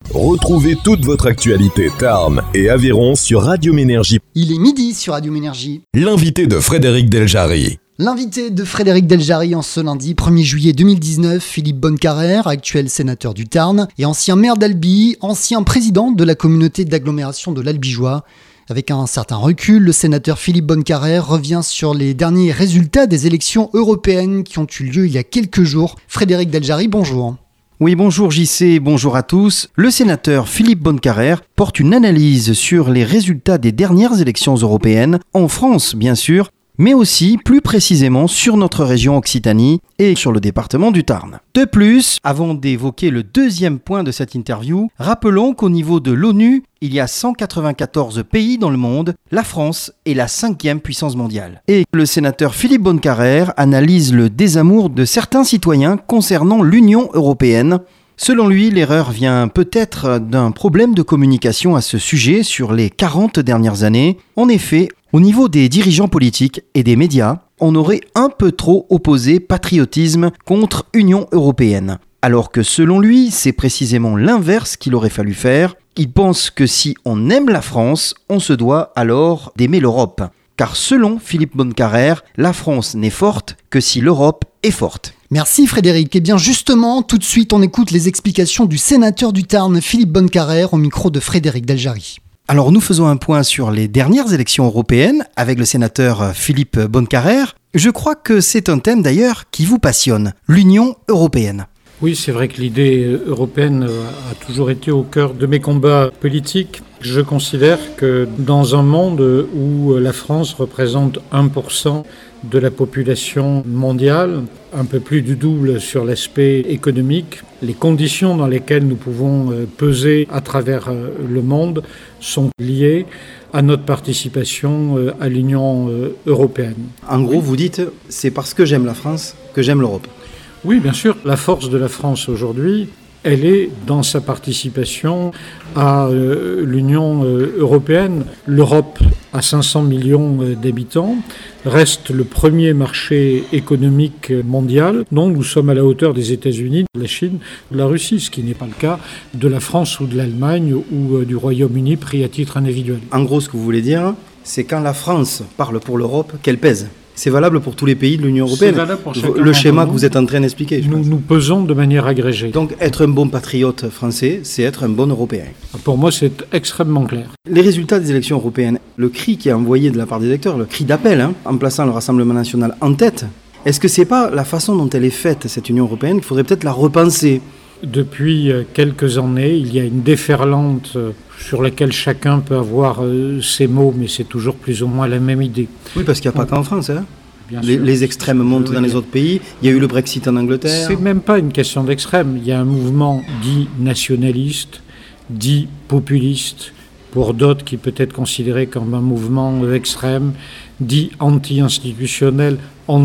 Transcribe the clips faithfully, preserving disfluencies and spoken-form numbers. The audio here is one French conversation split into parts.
Retrouvez toute votre actualité Tarn et Aveyron sur Radio Ménergie. Il est midi sur Radio Ménergie. L'invité de Frédéric Deljarry. L'invité de Frédéric Deljarry en ce lundi premier juillet deux mille dix-neuf, Philippe Bonnecarrère, actuel sénateur du Tarn et ancien maire d'Albi, ancien président de la communauté d'agglomération de l'Albigeois. Avec un certain recul, le sénateur Philippe Bonnecarrère revient sur les derniers résultats des élections européennes qui ont eu lieu il y a quelques jours. Frédéric Deljarry, bonjour. Oui, bonjour J C, bonjour à tous. Le sénateur Philippe Bonnecarrère porte une analyse sur les résultats des dernières élections européennes, en France bien sûr, mais aussi plus précisément sur notre région Occitanie et sur le département du Tarn. De plus, avant d'évoquer le deuxième point de cette interview, rappelons qu'au niveau de l'ONU, il y a cent quatre-vingt-quatorze pays dans le monde, la France est la cinquième puissance mondiale. Et le sénateur Philippe Bonnecarrère analyse le désamour de certains citoyens concernant l'Union européenne. Selon lui, l'erreur vient peut-être d'un problème de communication à ce sujet sur les quarante dernières années. En effet, au niveau des dirigeants politiques et des médias, on aurait un peu trop opposé patriotisme contre Union européenne. Alors que selon lui, c'est précisément l'inverse qu'il aurait fallu faire. Il pense que si on aime la France, on se doit alors d'aimer l'Europe. Car selon Philippe Bonnecarrère, la France n'est forte que si l'Europe est forte. Merci Frédéric. Et bien justement, tout de suite, on écoute les explications du sénateur du Tarn, Philippe Bonnecarrère, au micro de Frédéric Deljarry. Alors nous faisons un point sur les dernières élections européennes avec le sénateur Philippe Bonnecarrère. Je crois que c'est un thème d'ailleurs qui vous passionne, l'Union européenne. Oui, c'est vrai que l'idée européenne a toujours été au cœur de mes combats politiques. Je considère que dans un monde où la France représente un pour cent de la population mondiale, un peu plus du double sur l'aspect économique, les conditions dans lesquelles nous pouvons peser à travers le monde sont liées à notre participation à l'Union européenne. En gros, vous dites, c'est parce que j'aime la France que j'aime l'Europe. Oui, bien sûr. La force de la France aujourd'hui, elle est dans sa participation à euh, l'Union euh, européenne. L'Europe a cinq cents millions euh, d'habitants, reste le premier marché économique mondial. Donc nous sommes à la hauteur des États-Unis, de la Chine, de la Russie, ce qui n'est pas le cas de la France ou de l'Allemagne ou euh, du Royaume-Uni pris à titre individuel. En gros, ce que vous voulez dire, c'est quand la France parle pour l'Europe, qu'elle pèse. C'est valable pour tous les pays de l'Union européenne. C'est valable pour chacun Le schéma nous, que vous êtes en train d'expliquer. Nous, nous pesons de manière agrégée. Donc être un bon patriote français, c'est être un bon Européen. Pour moi, c'est extrêmement clair. Les résultats des élections européennes, le cri qui est envoyé de la part des électeurs, le cri d'appel, hein, en plaçant le Rassemblement national en tête, est-ce que c'est pas la façon dont elle est faite, cette Union européenne, qu'il faudrait peut-être la repenser ? Depuis quelques années, il y a une déferlante sur laquelle chacun peut avoir ses mots, mais c'est toujours plus ou moins la même idée. Oui, parce qu'il n'y a pas qu'en France, hein. Les, sûr, les extrêmes montent oui, dans les autres pays. Il y a eu le Brexit en Angleterre. C'est même pas une question d'extrême. Il y a un mouvement dit nationaliste, dit populiste, pour d'autres qui peut être considéré comme un mouvement extrême, dit anti-institutionnel,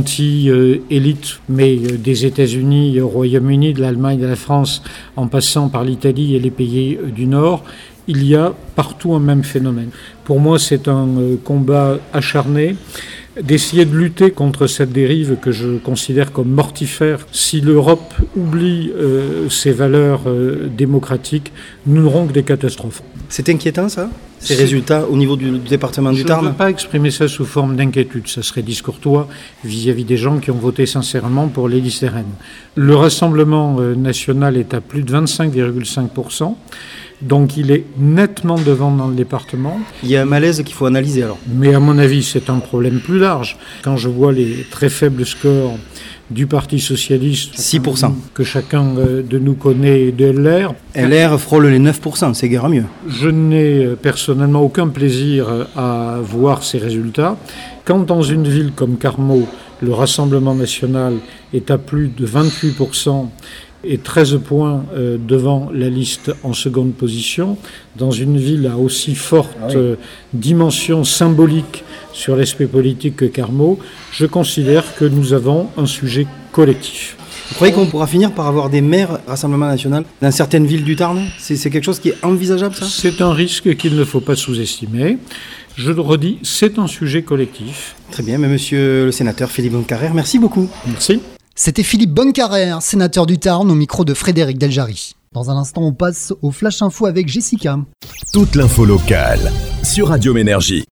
anti-élite, mais des États-Unis au Royaume-Uni, de l'Allemagne, de la France, en passant par l'Italie et les pays du Nord, il y a partout un même phénomène. Pour moi, c'est un combat acharné d'essayer de lutter contre cette dérive que je considère comme mortifère. Si l'Europe oublie euh, ses valeurs euh, démocratiques, nous n'aurons que des catastrophes. C'est inquiétant ça, ces c'est... résultats au niveau du, du département du je Tarn ? Je ne veux pas exprimer ça sous forme d'inquiétude, ça serait discourtois vis-à-vis des gens qui ont voté sincèrement pour les listes R N. Le Rassemblement euh, national est à plus de vingt-cinq virgule cinq pour cent. Donc il est nettement devant dans le département. Il y a un malaise qu'il faut analyser alors. Mais à mon avis, c'est un problème plus large. Quand je vois les très faibles scores du Parti socialiste, six pour cent, que chacun de nous connaît, de L R. L R frôle les neuf pour cent, c'est guère mieux. Je n'ai personnellement aucun plaisir à voir ces résultats. Quand dans une ville comme Carmaux, le Rassemblement national est à plus de vingt-huit pour cent, et treize points euh, devant la liste en seconde position, dans une ville à aussi forte ah oui. euh, dimension symbolique sur l'aspect politique que Carmaux, je considère que nous avons un sujet collectif. Vous croyez qu'on pourra finir par avoir des maires Rassemblement national dans certaines villes du Tarn ? c'est, c'est quelque chose qui est envisageable, ça ? C'est un risque qu'il ne faut pas sous-estimer. Je le redis, c'est un sujet collectif. Très bien, mais monsieur le sénateur Philippe Bonnecarrère, merci beaucoup. Merci. C'était Philippe Bonnecarrère, sénateur du Tarn, au micro de Frédéric Deljarry. Dans un instant, on passe au Flash Info avec Jessica. Toute l'info locale sur Radio Ménergie.